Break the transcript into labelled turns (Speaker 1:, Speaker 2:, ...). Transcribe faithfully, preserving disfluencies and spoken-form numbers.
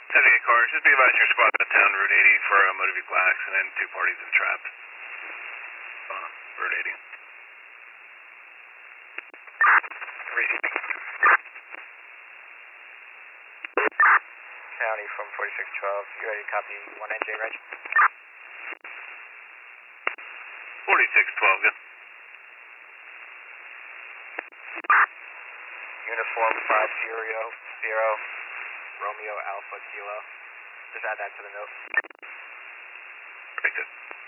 Speaker 1: seventy-eight cars, just be advised your squad at town, Route eighty for a motor vehicle accident, two parties entrapped. Uh, Route eighty.
Speaker 2: County from forty-six twelve, you ready to copy one N J, Reg?
Speaker 1: forty-six twelve, good.
Speaker 2: Uniform five zero zero, Romeo Alpha Kilo. Just add that to the note.
Speaker 1: Very good.